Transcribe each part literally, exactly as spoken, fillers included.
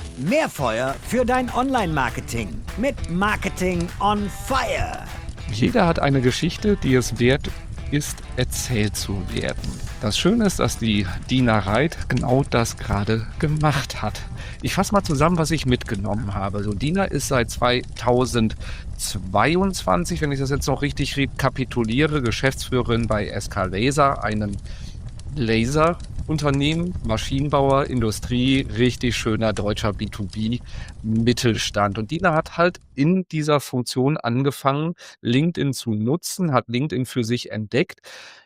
Mehr Feuer für dein Online-Marketing mit Marketing on Fire. Jeder hat eine Geschichte, die es wert ist, erzählt zu werden. Das Schöne ist, dass die Dina Reit genau das gerade gemacht hat. Ich fasse mal zusammen, was ich mitgenommen habe. So, Dina ist seit zweitausendzweiundzwanzig, wenn ich das jetzt noch richtig rekapituliere, Geschäftsführerin bei S K Laser, einem Laserunternehmen, Maschinenbauer, Industrie, richtig schöner deutscher B zwei B-Mittelstand. Und Dina hat halt in dieser Funktion angefangen, LinkedIn zu nutzen, hat LinkedIn für sich entdeckt.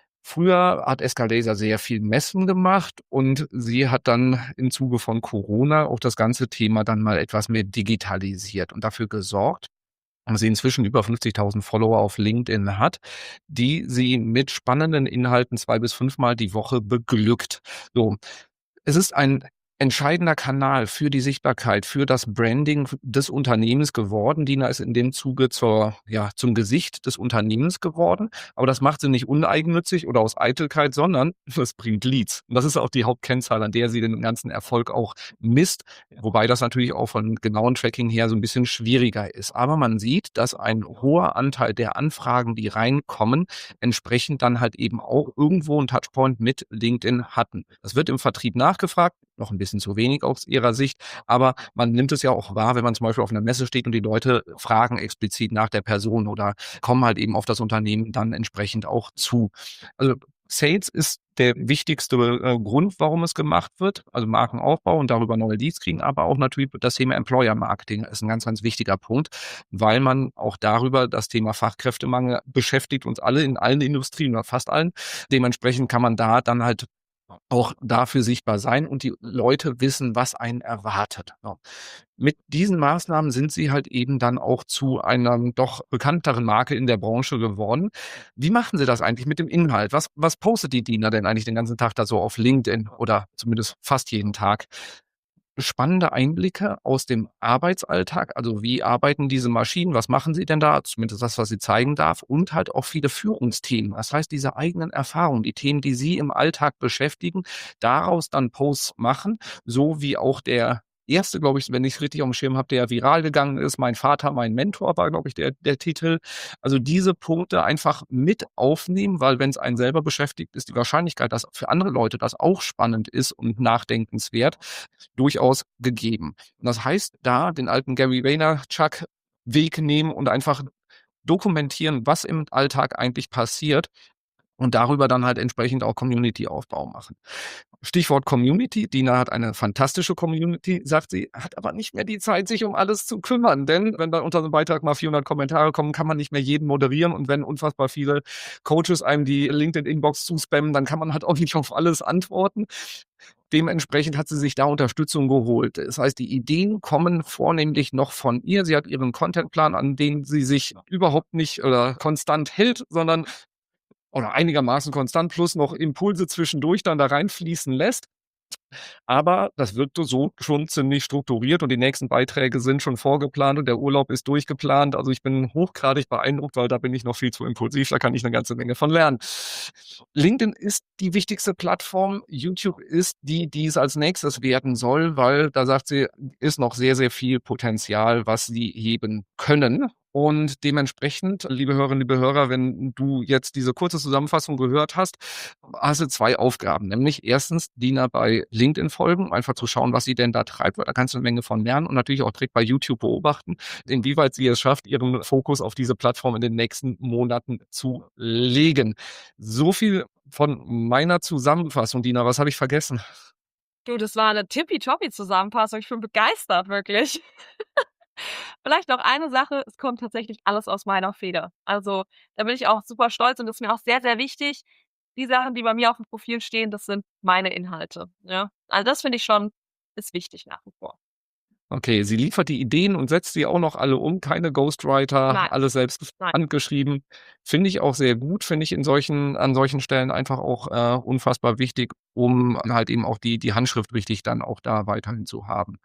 Früher hat S K Laser sehr viel Messen gemacht und sie hat dann im Zuge von Corona auch das ganze Thema dann mal etwas mehr digitalisiert und dafür gesorgt, dass sie inzwischen über fünfzigtausend Follower auf LinkedIn hat, die sie mit spannenden Inhalten zwei bis fünfmal die Woche beglückt. So, es ist ein entscheidender Kanal für die Sichtbarkeit, für das Branding des Unternehmens geworden. Dina ist in dem Zuge zur, ja, zum Gesicht des Unternehmens geworden. Aber das macht sie nicht uneigennützig oder aus Eitelkeit, sondern es bringt Leads. Und das ist auch die Hauptkennzahl, an der sie den ganzen Erfolg auch misst. Wobei das natürlich auch von genauen Tracking her so ein bisschen schwieriger ist. Aber man sieht, dass ein hoher Anteil der Anfragen, die reinkommen, entsprechend dann halt eben auch irgendwo einen Touchpoint mit LinkedIn hatten. Das wird im Vertrieb nachgefragt, noch ein bisschen zu wenig aus ihrer Sicht, aber man nimmt es ja auch wahr, wenn man zum Beispiel auf einer Messe steht und die Leute fragen explizit nach der Person oder kommen halt eben auf das Unternehmen dann entsprechend auch zu. Also Sales ist der wichtigste äh, Grund, warum es gemacht wird, also Markenaufbau und darüber neue Leads kriegen, aber auch natürlich das Thema Employer Marketing ist ein ganz, ganz wichtiger Punkt, weil man auch darüber das Thema Fachkräftemangel beschäftigt uns alle in allen Industrien oder fast allen. Dementsprechend kann man da dann halt auch dafür sichtbar sein und die Leute wissen, was einen erwartet. Ja. Mit diesen Maßnahmen sind sie halt eben dann auch zu einer doch bekannteren Marke in der Branche geworden. Wie machen sie das eigentlich mit dem Inhalt? Was, was postet die Dina denn eigentlich den ganzen Tag da so auf LinkedIn oder zumindest fast jeden Tag? Spannende Einblicke aus dem Arbeitsalltag, also wie arbeiten diese Maschinen, was machen sie denn da, zumindest das, was sie zeigen darf, und halt auch viele Führungsthemen. Das heißt, diese eigenen Erfahrungen, die Themen, die sie im Alltag beschäftigen, daraus dann Posts machen, so wie auch der erste, glaube ich, wenn ich es richtig auf dem Schirm habe, der viral gegangen ist, mein Vater, mein Mentor war, glaube ich, der, der Titel. Also diese Punkte einfach mit aufnehmen, weil wenn es einen selber beschäftigt, ist die Wahrscheinlichkeit, dass für andere Leute das auch spannend ist und nachdenkenswert, durchaus gegeben. Und das heißt, da den alten Gary Vaynerchuk Weg nehmen und einfach dokumentieren, was im Alltag eigentlich passiert und darüber dann halt entsprechend auch Community-Aufbau machen. Stichwort Community. Dina hat eine fantastische Community, sagt sie, hat aber nicht mehr die Zeit, sich um alles zu kümmern. Denn wenn da unter einem Beitrag mal vierhundert Kommentare kommen, kann man nicht mehr jeden moderieren. Und wenn unfassbar viele Coaches einem die LinkedIn-Inbox zuspammen, dann kann man halt auch nicht auf alles antworten. Dementsprechend hat sie sich da Unterstützung geholt. Das heißt, die Ideen kommen vornehmlich noch von ihr. Sie hat ihren Contentplan, an den sie sich überhaupt nicht oder konstant hält, sondern oder einigermaßen konstant plus noch Impulse zwischendurch dann da reinfließen lässt. Aber das wird so schon ziemlich strukturiert und die nächsten Beiträge sind schon vorgeplant und der Urlaub ist durchgeplant. Also ich bin hochgradig beeindruckt, weil da bin ich noch viel zu impulsiv, da kann ich eine ganze Menge von lernen. LinkedIn ist die wichtigste Plattform, YouTube ist die, die es als nächstes werden soll, weil da sagt sie, ist noch sehr, sehr viel Potenzial, was sie heben können. Und dementsprechend, liebe Hörerinnen, liebe Hörer, wenn du jetzt diese kurze Zusammenfassung gehört hast, hast du zwei Aufgaben. Nämlich erstens Dina bei LinkedIn folgen, um einfach zu schauen, was sie denn da treibt, weil da kannst du eine Menge von lernen und natürlich auch direkt bei YouTube beobachten, inwieweit sie es schafft, ihren Fokus auf diese Plattform in den nächsten Monaten zu legen. So viel von meiner Zusammenfassung, Dina. Was habe ich vergessen? Du, das war eine tippitoppi Zusammenfassung. Ich bin begeistert, wirklich. Vielleicht noch eine Sache, es kommt tatsächlich alles aus meiner Feder. Also da bin ich auch super stolz und das ist mir auch sehr, sehr wichtig. Die Sachen, die bei mir auf dem Profil stehen, das sind meine Inhalte. Ja? Also das finde ich schon, ist wichtig nach wie vor. Okay, sie liefert die Ideen und setzt sie auch noch alle um, keine Ghostwriter, Nein. alles selbst Nein. handgeschrieben. Finde ich auch sehr gut, finde ich in solchen, an solchen Stellen einfach auch äh, unfassbar wichtig, um halt eben auch die, die Handschrift richtig dann auch da weiterhin zu haben.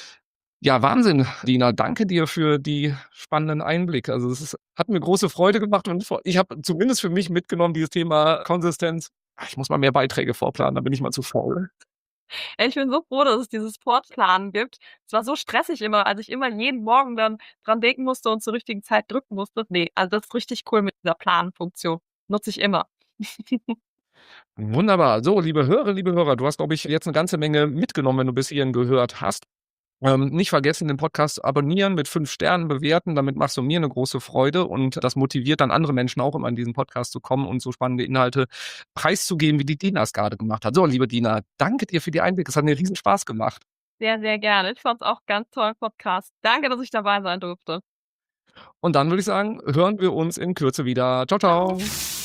Ja, Wahnsinn, Dina. Danke dir für die spannenden Einblicke. Also es ist, hat mir große Freude gemacht und ich habe zumindest für mich mitgenommen, dieses Thema Konsistenz. Ich muss mal mehr Beiträge vorplanen, da bin ich mal zu faul. Ey, ich bin so froh, dass es dieses Sportplanen gibt. Es war so stressig immer, als ich immer jeden Morgen dann dran denken musste und zur richtigen Zeit drücken musste. Ne, also das ist richtig cool mit dieser Planfunktion. Nutze ich immer. Wunderbar. So, liebe Hörer, liebe Hörer, du hast, glaube ich, jetzt 'ne ganze Menge mitgenommen, wenn du bis hierhin gehört hast. Ähm, nicht vergessen, den Podcast abonnieren, mit fünf Sternen bewerten. Damit machst du mir 'ne große Freude und das motiviert dann andere Menschen auch immer in diesen Podcast zu kommen und so spannende Inhalte preiszugeben, wie die Dina es grade gemacht hat. So, liebe Dina, danke dir für die Einblicke. Es hat mir riesen Spaß gemacht. Sehr, sehr gerne. Ich fand's auch ganz tollen Podcast. Danke, dass ich dabei sein durfte. Und dann würde ich sagen, hören wir uns in Kürze wieder. Tschau, Tschau. tschau.